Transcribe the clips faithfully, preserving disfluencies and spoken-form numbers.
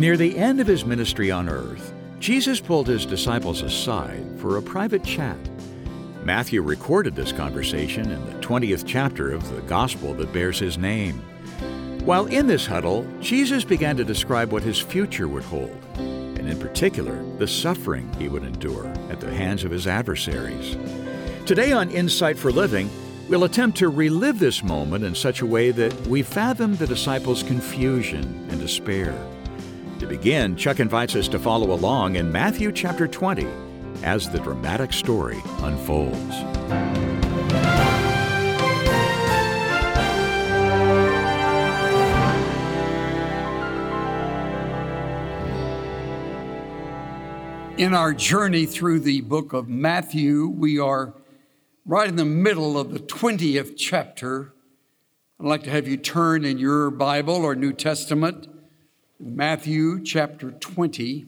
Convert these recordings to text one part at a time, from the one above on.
Near the end of his ministry on earth, Jesus pulled his disciples aside for a private chat. Matthew recorded this conversation in the twentieth chapter of the gospel that bears his name. While in this huddle, Jesus began to describe what his future would hold, and in particular, the suffering he would endure at the hands of his adversaries. Today on Insight for Living, we'll attempt to relive this moment in such a way that we fathom the disciples' confusion and despair. To begin, Chuck invites us to follow along in Matthew chapter twenty as the dramatic story unfolds. In our journey through the book of Matthew, we are right in the middle of the twentieth chapter. I'd like to have you turn in your Bible or New Testament, Matthew chapter twenty.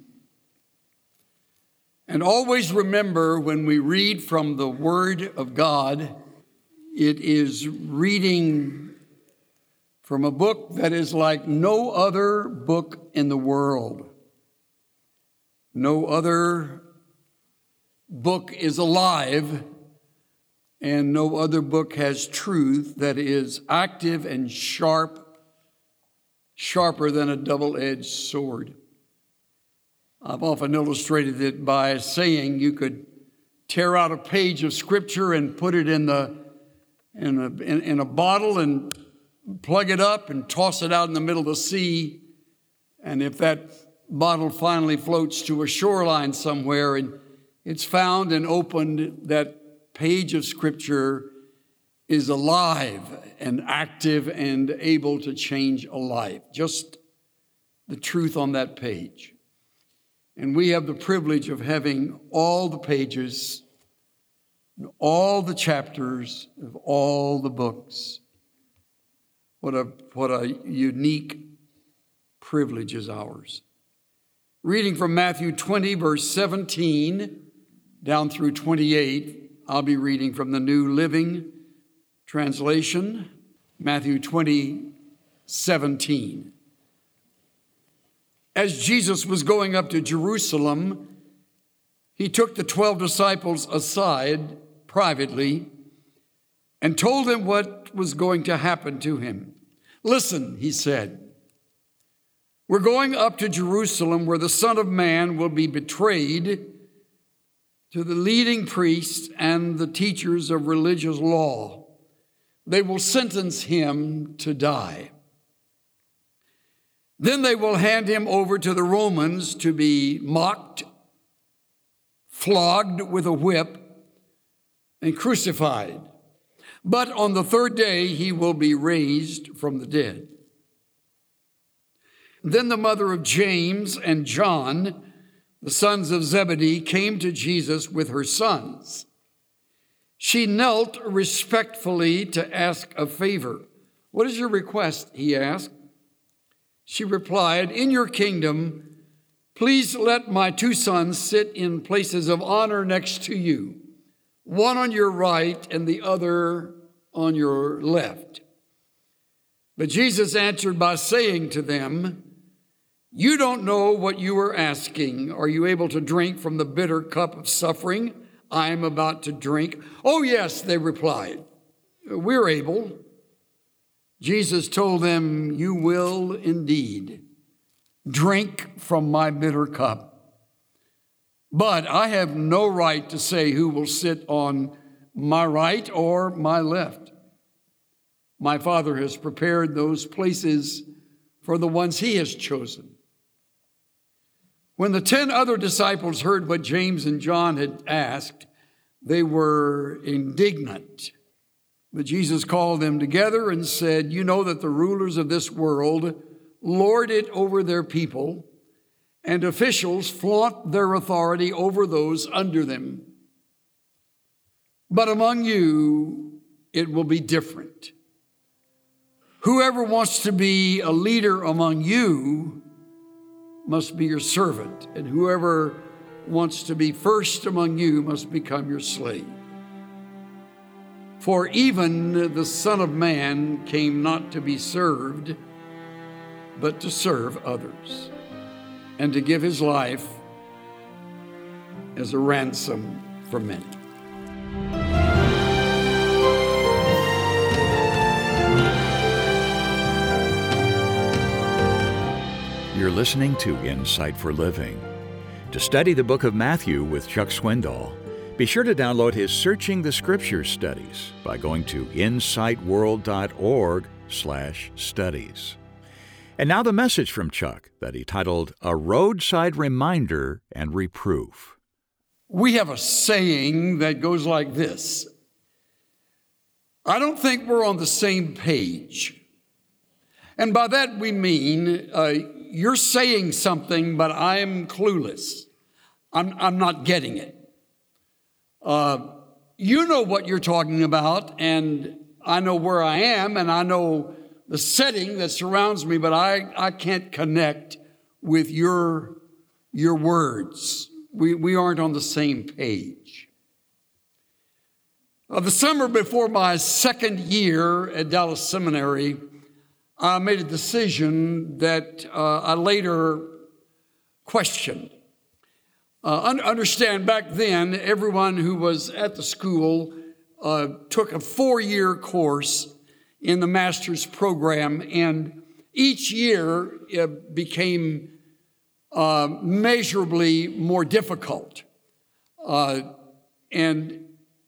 And always remember, when we read from the Word of God, it is reading from a book that is like no other book in the world. No other book is alive, and no other book has truth that is active and sharp, sharper than a double-edged sword. I've often illustrated it by saying you could tear out a page of Scripture and put it in the in a, in, in a bottle and plug it up and toss it out in the middle of the sea. And if that bottle finally floats to a shoreline somewhere and it's found and opened, that page of Scripture is alive and active and able to change a life. Just the truth on that page. And we have the privilege of having all the pages, all the chapters of all the books. What a, what a unique privilege is ours. Reading from Matthew twenty, verse seventeen, down through twenty-eight, I'll be reading from the New Living Translation, Matthew twenty, seventeen. As Jesus was going up to Jerusalem, he took the twelve disciples aside privately and told them what was going to happen to him. "Listen," he said, "we're going up to Jerusalem where the Son of Man will be betrayed to the leading priests and the teachers of religious law. They will sentence him to die. Then they will hand him over to the Romans to be mocked, flogged with a whip, and crucified. But on the third day he will be raised from the dead." Then the mother of James and John, the sons of Zebedee, came to Jesus with her sons. She knelt respectfully to ask a favor. "What is your request?" he asked. She replied, "In your kingdom, please let my two sons sit in places of honor next to you, one on your right and the other on your left." But Jesus answered by saying to them, "You don't know what you are asking. Are you able to drink from the bitter cup of suffering I am about to drink?" "Oh, yes," they replied, "we're able." Jesus told them, "You will indeed drink from my bitter cup, but I have no right to say who will sit on my right or my left. My Father has prepared those places for the ones he has chosen." When the ten other disciples heard what James and John had asked, they were indignant. But Jesus called them together and said, "You know that the rulers of this world lord it over their people, and officials flaunt their authority over those under them. But among you, it will be different. Whoever wants to be a leader among you must be your servant, and whoever wants to be first among you must become your slave. For even the Son of Man came not to be served, but to serve others, and to give his life as a ransom for many. You're listening to Insight for Living. To study the book of Matthew with Chuck Swindoll, be sure to download his Searching the Scriptures studies by going to insightworld.org slash studies. And now the message from Chuck that he titled, A Roadside Reminder and Reproof. We have a saying that goes like this: I don't think we're on the same page. And by that we mean, uh, you're saying something, but I'm clueless. I'm, I'm not getting it. Uh, you know what you're talking about, and I know where I am, and I know the setting that surrounds me, but I, I can't connect with your, your words. We, we aren't on the same page. Uh, the summer before my second year at Dallas Seminary, I made a decision that uh, I later questioned. Uh, un- understand, back then, everyone who was at the school uh, took a four-year course in the master's program, and each year it became uh, measurably more difficult. Uh, and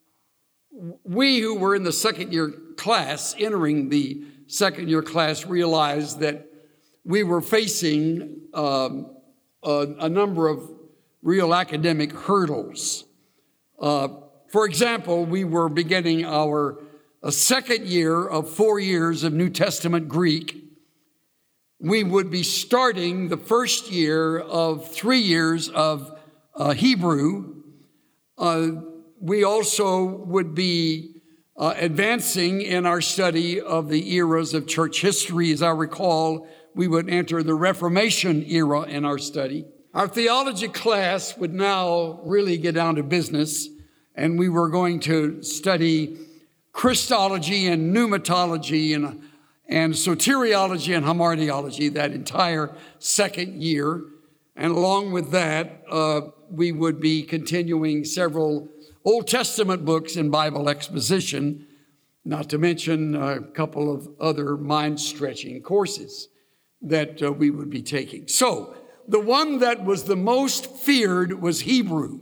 we who were in the second-year class, entering the second year class, realized that we were facing um, a, a number of real academic hurdles. Uh, for example, we were beginning our a second year of four years of New Testament Greek. We would be starting the first year of three years of uh, Hebrew. Uh, we also would be Uh, advancing in our study of the eras of church history. As I recall, we would enter the Reformation era in our study. Our theology class would now really get down to business, and we were going to study Christology and pneumatology and, and soteriology and hamartiology that entire second year. And along with that, uh, we would be continuing several Old Testament books in Bible exposition, not to mention a couple of other mind-stretching courses that uh, we would be taking. So the one that was the most feared was Hebrew.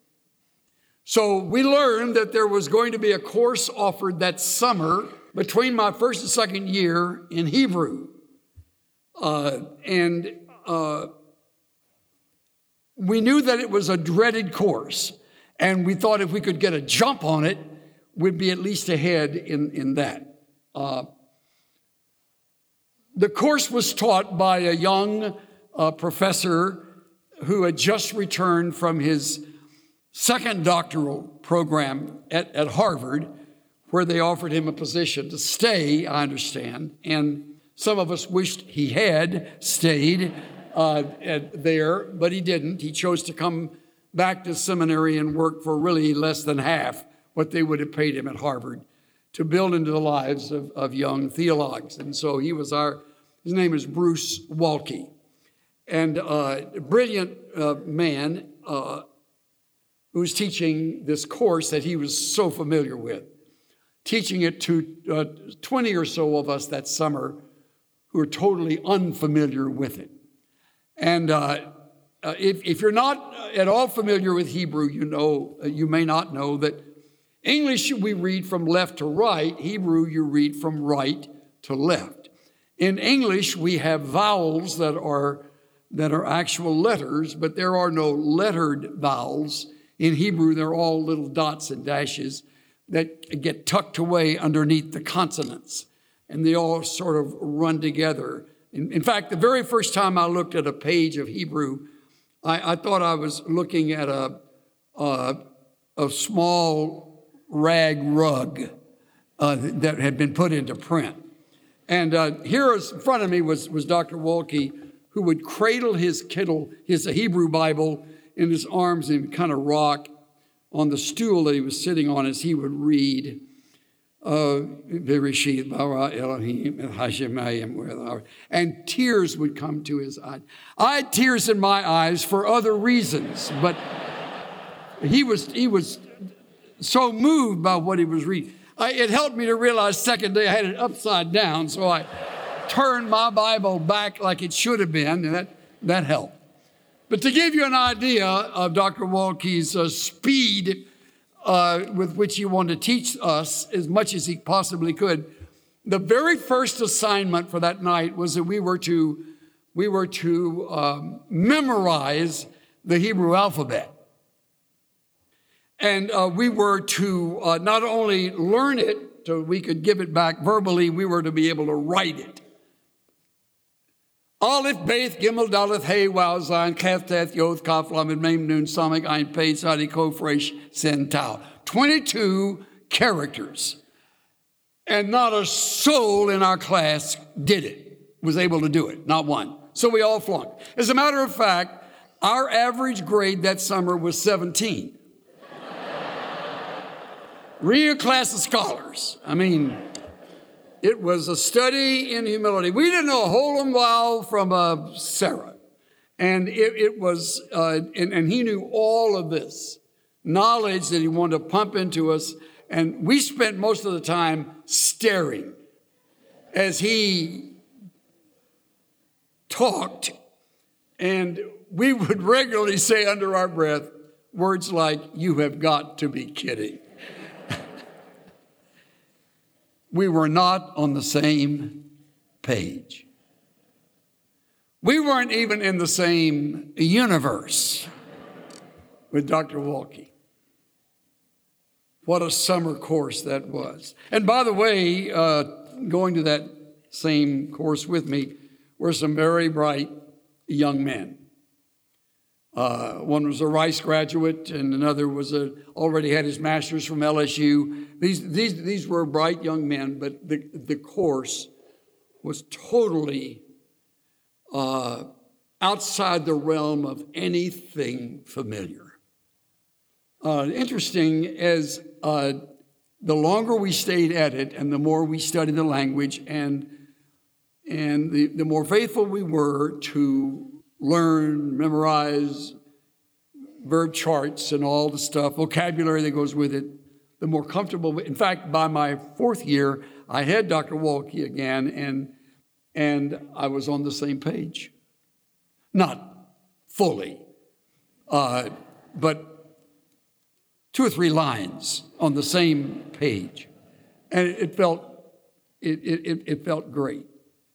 So we learned that there was going to be a course offered that summer between my first and second year in Hebrew. Uh, and uh, we knew that it was a dreaded course. And we thought if we could get a jump on it, we'd be at least ahead in, in that. Uh, the course was taught by a young uh, professor who had just returned from his second doctoral program at, at Harvard, where they offered him a position to stay, I understand. And some of us wished he had stayed uh, at, there, but he didn't. He chose to come back to seminary and work for really less than half what they would have paid him at Harvard to build into the lives of, of young theologues. And so he was our, his name is Bruce Waltke, and uh, a brilliant uh, man uh, who was teaching this course that he was so familiar with, teaching it to uh, twenty or so of us that summer who are totally unfamiliar with it. And uh, Uh, if, if you're not at all familiar with Hebrew, you know, uh, you may not know that English we read from left to right. Hebrew you read from right to left. In English we have vowels that are that are actual letters, but there are no lettered vowels. In Hebrew they're all little dots and dashes that get tucked away underneath the consonants, and they all sort of run together. In, in fact, the very first time I looked at a page of Hebrew, I, I thought I was looking at a, a, a small rag rug uh, that had been put into print. And uh, here in front of me was, was Doctor Waltke, who would cradle his Kindle, his Hebrew Bible, in his arms and kind of rock on the stool that he was sitting on as he would read. uh, Bereshit bara Elohim and Hashemayim, and tears would come to his eyes. I had tears in my eyes for other reasons, but he was he was so moved by what he was reading. I, it helped me to realize second day I had it upside down, so I turned my Bible back like it should have been, and that, that helped. But to give you an idea of Doctor Waltke's uh, speed uh, with which he wanted to teach us as much as he possibly could, the very first assignment for that night was that we were to, we were to um, memorize the Hebrew alphabet. And uh, we were to uh, not only learn it so we could give it back verbally, we were to be able to write it. Aleph, Beth, Gimel, Daleth, Hey, Waw, Zayin, Kaf, Teth, Yod, Kaf, Lamed, Mem, Nun, Samech, Ein, Pei, Tzadi, Kof, Resh, Sin, Tau. twenty-two characters. And not a soul in our class did it, was able to do it, not one. So we all flunked. As a matter of fact, our average grade that summer was seventeen. Real class of scholars. I mean, it was a study in humility. We didn't know a whole while from uh, Sarah. And it, it was, uh, and, and he knew all of this knowledge that he wanted to pump into us. And we spent most of the time staring as he talked. And we would regularly say under our breath words like, "You have got to be kidding." We were not on the same page. We weren't even in the same universe with Doctor Waltke. What a summer course that was. And by the way, uh, going to that same course with me were some very bright young men. Uh, one was a Rice graduate, and another was a already had his master's from L S U. These these these were bright young men, but the the course was totally uh, outside the realm of anything familiar. Uh, interesting as uh, the longer we stayed at it, and the more we studied the language, and and the, the more faithful we were to learn, memorize verb charts and all the stuff, vocabulary that goes with it, the more comfortable. In fact, by my fourth year, I had Doctor Waltke again, and, and I was on the same page. Not fully, uh, but two or three lines on the same page. And it, it felt it, it, it felt great.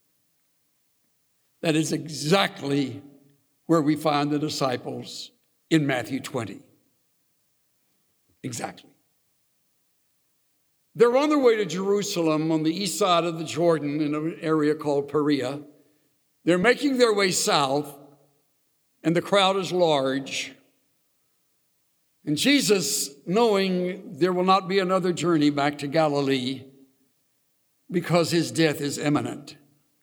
That is exactly where we find the disciples in Matthew twenty. Exactly. They're on their way to Jerusalem on the east side of the Jordan in an area called Perea. They're making their way south, and the crowd is large. And Jesus, knowing there will not be another journey back to Galilee because his death is imminent,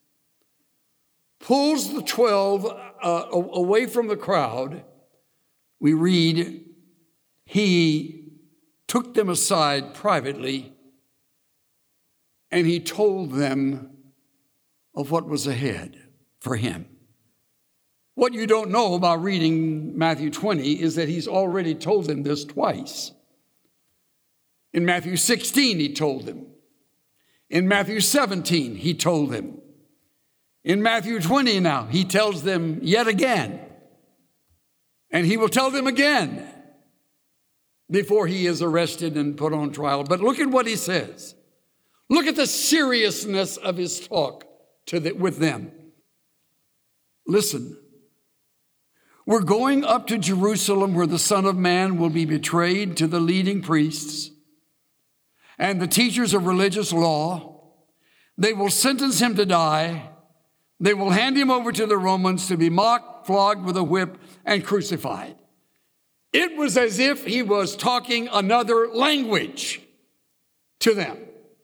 pulls the twelve uh, away from the crowd. We read, he took them aside privately, and he told them of what was ahead for him. What you don't know about reading Matthew twenty is that he's already told them this twice. In Matthew sixteen, he told them. In Matthew seventeen, he told them. In Matthew twenty now, he tells them yet again. And he will tell them again before he is arrested and put on trial. But look at what he says. Look at the seriousness of his talk to the, with them. Listen, we're going up to Jerusalem where the Son of Man will be betrayed to the leading priests and the teachers of religious law. They will sentence him to die. They will hand him over to the Romans to be mocked, flogged with a whip, and crucified. It was as if he was talking another language to them.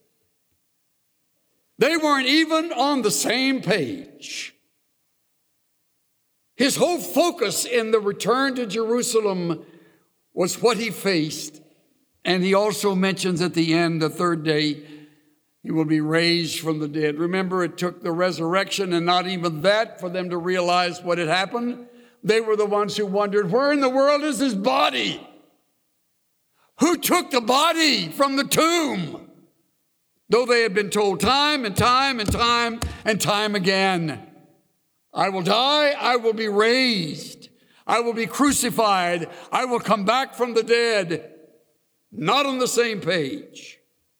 They weren't even on the same page. His whole focus in the return to Jerusalem was what he faced. And he also mentions at the end, the third day, He will be raised from the dead. Remember, it took the resurrection and not even that for them to realize what had happened. They were the ones who wondered, where in the world is his body? Who took the body from the tomb? Though they had been told time and time and time and time again, I will die, I will be raised, I will be crucified, I will come back from the dead. Not on the same page.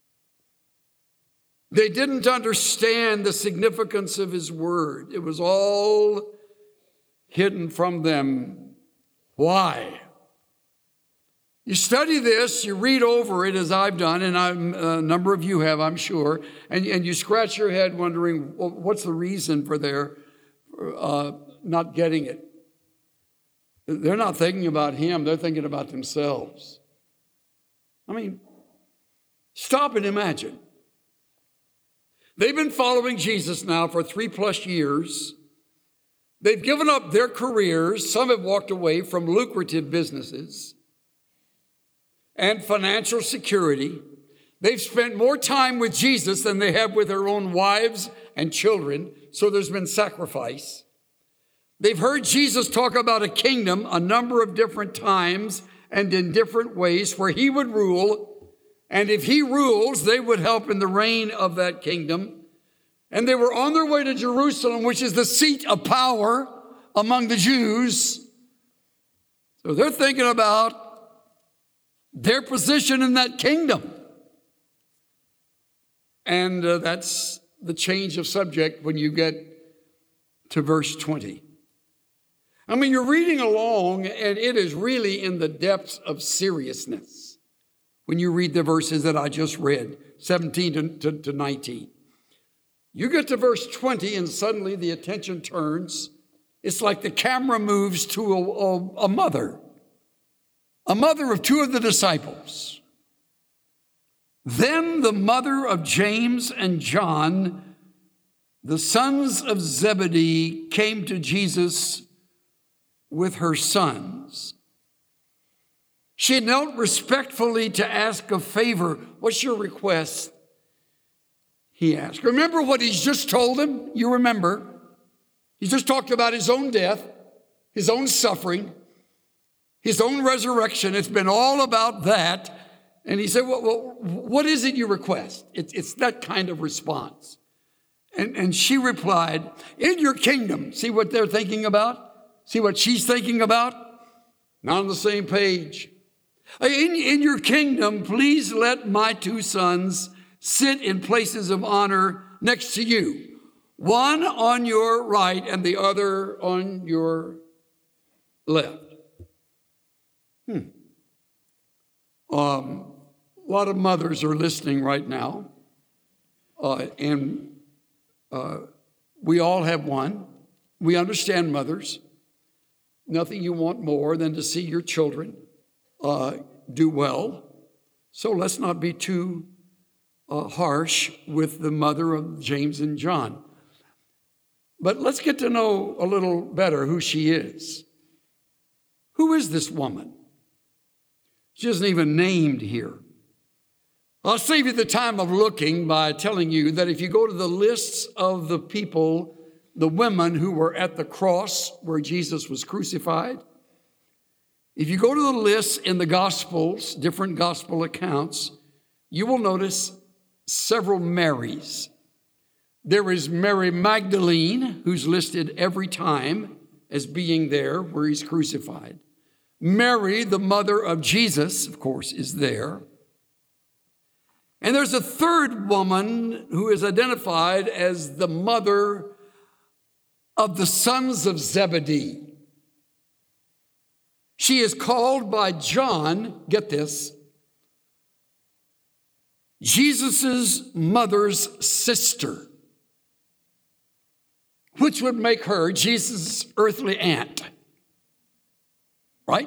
They didn't understand the significance of his word. It was all hidden from them. Why? You study this, you read over it as I've done, and I'm, a number of you have, I'm sure, and, and you scratch your head wondering, well, what's the reason for their uh, not getting it? They're not thinking about him, they're thinking about themselves. I mean, stop and imagine. They've been following Jesus now for three plus years. They've given up their careers. Some have walked away from lucrative businesses and financial security. They've spent more time with Jesus than they have with their own wives and children, so there's been sacrifice. They've heard Jesus talk about a kingdom a number of different times and in different ways where he would rule. And if he rules, they would help in the reign of that kingdom. And they were on their way to Jerusalem, which is the seat of power among the Jews. So they're thinking about their position in that kingdom. And uh, that's the change of subject when you get to verse twenty. I mean, you're reading along, and it is really in the depths of seriousness. When you read the verses that I just read, seventeen to, to, to nineteen. You get to verse twenty and suddenly the attention turns. It's like the camera moves to a, a, a mother, a mother of two of the disciples. Then the mother of James and John, the sons of Zebedee, came to Jesus with her sons. She knelt respectfully to ask a favor. What's your request? He asked. Remember what he's just told them? You remember. He just talked about his own death, his own suffering, his own resurrection. It's been all about that. And he said, well, well what is it you request? It's, it's that kind of response. And, and she replied, in your kingdom. See what they're thinking about? See what she's thinking about? Not on the same page. In, in your kingdom, please let my two sons sit in places of honor next to you, one on your right and the other on your left. Hmm. Um, a lot of mothers are listening right now, uh, and uh, we all have one. We understand mothers. Nothing you want more than to see your children uh, do well. So let's not be too uh, harsh with the mother of James and John. But let's get to know a little better who she is. Who is this woman? She isn't even named here. I'll save you the time of looking by telling you that if you go to the lists of the people, the women who were at the cross where Jesus was crucified, if you go to the lists in the Gospels, different gospel accounts, you will notice several Marys. There is Mary Magdalene, who's listed every time as being there where he's crucified. Mary, the mother of Jesus, of course, is there. And there's a third woman who is identified as the mother of the sons of Zebedee. She is called by John, get this, Jesus' mother's sister, which would make her Jesus' earthly aunt. Right?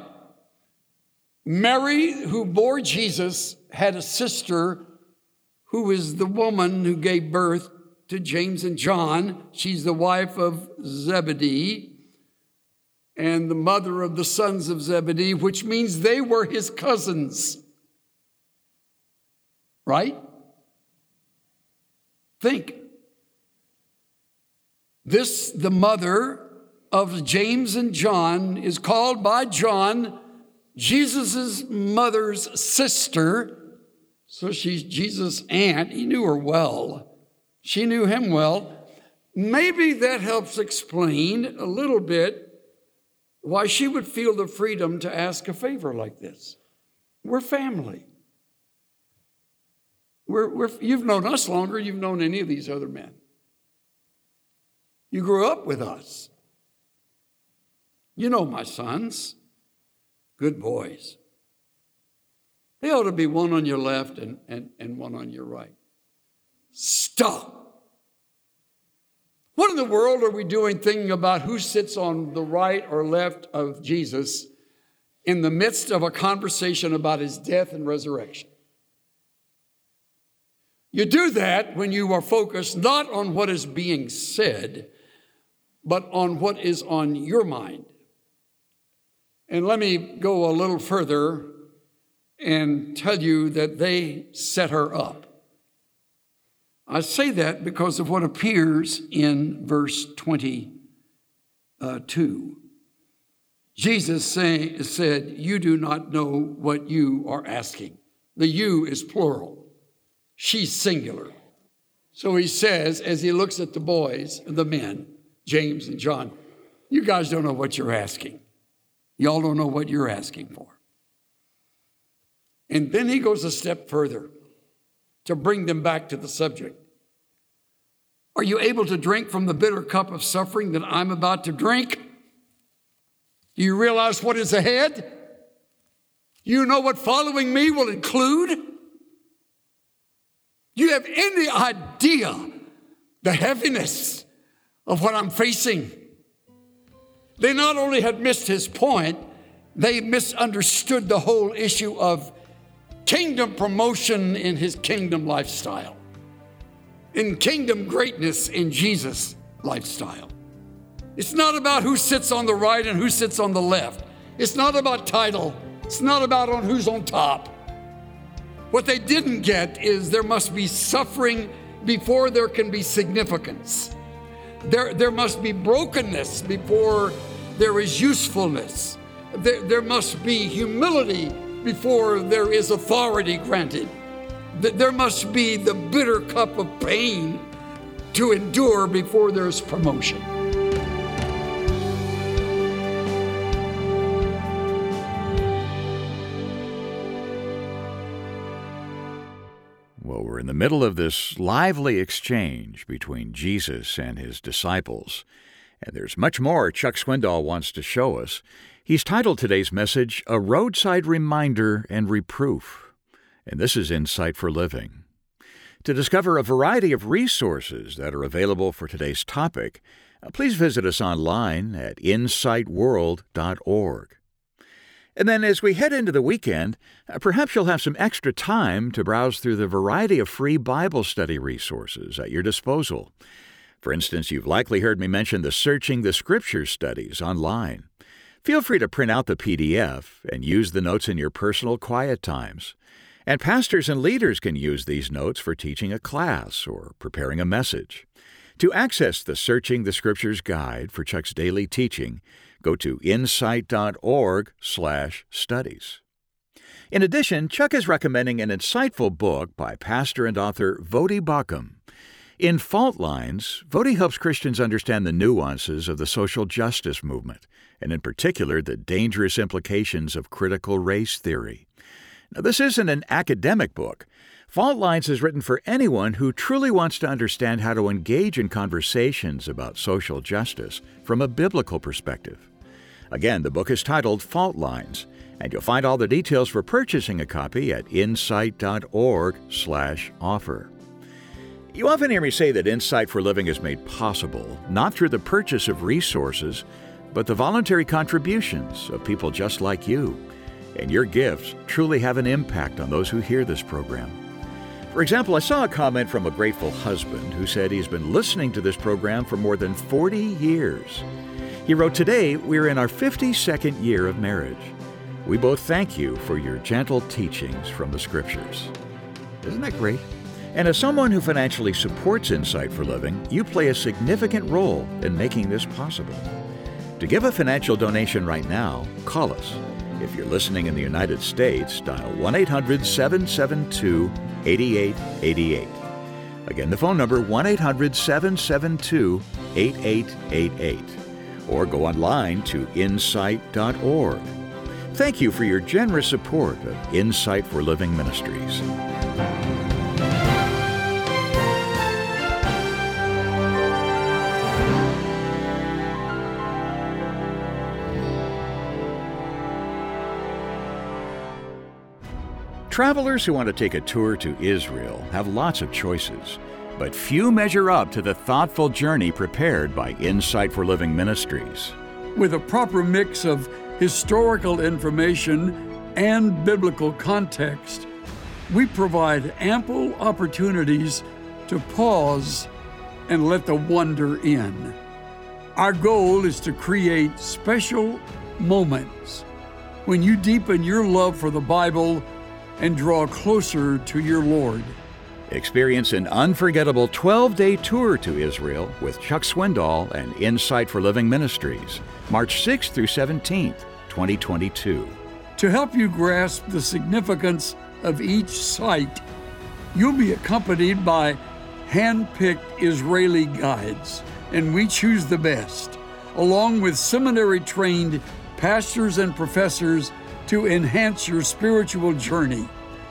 Mary, who bore Jesus, had a sister who is the woman who gave birth to James and John. She's the wife of Zebedee and the mother of the sons of Zebedee, which means they were his cousins. Right? Think. This, the mother of James and John, is called by John Jesus' mother's sister. So she's Jesus' aunt. He knew her well. She knew him well. Maybe that helps explain a little bit why she would feel the freedom to ask a favor like this. We're family. We're, we're, you've known us longer than you've known any of these other men. You grew up with us. You know my sons, good boys. They ought to be one on your left and, and, and one on your right. Stop. What in the world are we doing thinking about who sits on the right or left of Jesus in the midst of a conversation about his death and resurrection? You do that when you are focused not on what is being said, but on what is on your mind. And let me go a little further and tell you that they set her up. I say that because of what appears in verse twenty-two. Jesus say, said, "You do not know what you are asking." The you is plural. She's singular. So he says, as he looks at the boys, the men, James and John, "You guys don't know what you're asking. Y'all don't know what you're asking for." And then he goes a step further to bring them back to the subject. "Are you able to drink from the bitter cup of suffering that I'm about to drink? Do you realize what is ahead? You know what following me will include? Do you have any idea the heaviness of what I'm facing?" They not only had missed his point, they misunderstood the whole issue of kingdom promotion in his kingdom lifestyle, in kingdom greatness in Jesus' lifestyle. It's not about who sits on the right and who sits on the left. It's not about title. It's not about on who's on top. What they didn't get is there must be suffering before there can be significance. There, there must be brokenness before there is usefulness. There, there must be humility before there is authority granted. There must be the bitter cup of pain to endure before there's promotion. Well, we're in the middle of this lively exchange between Jesus and his disciples, and there's much more Chuck Swindoll wants to show us. He's titled today's message, "A Roadside Reminder and Reproof," and this is Insight for Living. To discover a variety of resources that are available for today's topic, please visit us online at insight world dot org. And then as we head into the weekend, perhaps you'll have some extra time to browse through the variety of free Bible study resources at your disposal. For instance, you've likely heard me mention the Searching the Scriptures studies online. Feel free to print out the P D F and use the notes in your personal quiet times. And pastors and leaders can use these notes for teaching a class or preparing a message. To access the Searching the Scriptures guide for Chuck's daily teaching, go to insight dot org slash studies. In addition, Chuck is recommending an insightful book by pastor and author Voddie Baucham. In Fault Lines, Voddie helps Christians understand the nuances of the social justice movement, and in particular, the dangerous implications of critical race theory. Now, this isn't an academic book. Fault Lines is written for anyone who truly wants to understand how to engage in conversations about social justice from a biblical perspective. Again, the book is titled Fault Lines, and you'll find all the details for purchasing a copy at insight dot org slash offer. You often hear me say that Insight for Living is made possible not through the purchase of resources, but the voluntary contributions of people just like you. And your gifts truly have an impact on those who hear this program. For example, I saw a comment from a grateful husband who said he's been listening to this program for more than forty years. He wrote, "Today, we're in our fifty-second year of marriage. We both thank you for your gentle teachings from the Scriptures." Isn't that great? And as someone who financially supports Insight for Living, you play a significant role in making this possible. To give a financial donation right now, call us. If you're listening in the United States, dial one eight hundred, seven seven two, eight eight eight eight. Again, the phone number one eight hundred, seven seven two, eight eight eight eight. Or go online to insight dot org. Thank you for your generous support of Insight for Living Ministries. Travelers who want to take a tour to Israel have lots of choices, but few measure up to the thoughtful journey prepared by Insight for Living Ministries. With a proper mix of historical information and biblical context, we provide ample opportunities to pause and let the wonder in. Our goal is to create special moments when you deepen your love for the Bible and draw closer to your Lord. Experience an unforgettable twelve-day tour to Israel with Chuck Swindoll and Insight for Living Ministries, March sixth through seventeenth, twenty twenty-two. To help you grasp the significance of each site, you'll be accompanied by hand-picked Israeli guides, and we choose the best, along with seminary-trained pastors and professors to enhance your spiritual journey.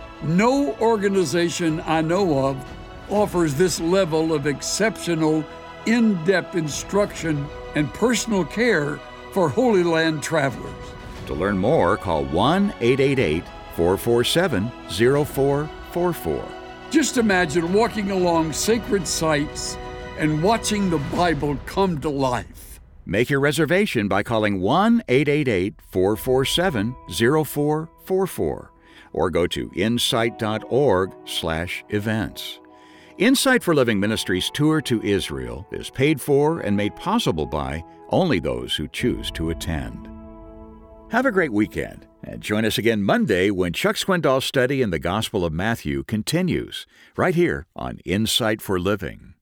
No organization I know of offers this level of exceptional, in-depth instruction and personal care for Holy Land travelers. To learn more, call one eight eight eight, four four seven, zero four four four. Just imagine walking along sacred sites and watching the Bible come to life. Make your reservation by calling one eight eight eight, four four seven, zero four four four or go to insight dot org slash events. Insight for Living Ministries tour to Israel is paid for and made possible by only those who choose to attend. Have a great weekend, and join us again Monday when Chuck Swindoll's study in the Gospel of Matthew continues, right here on Insight for Living.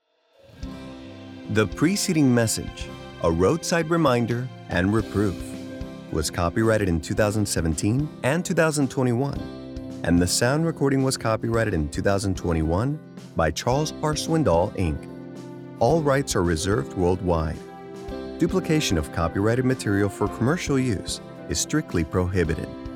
The preceding message, a roadside reminder and reproof, was copyrighted in two thousand seventeen and two thousand twenty-one, and the sound recording was copyrighted in two thousand twenty-one by Charles R. Swindoll, Incorporated. All rights are reserved worldwide. Duplication of copyrighted material for commercial use is strictly prohibited.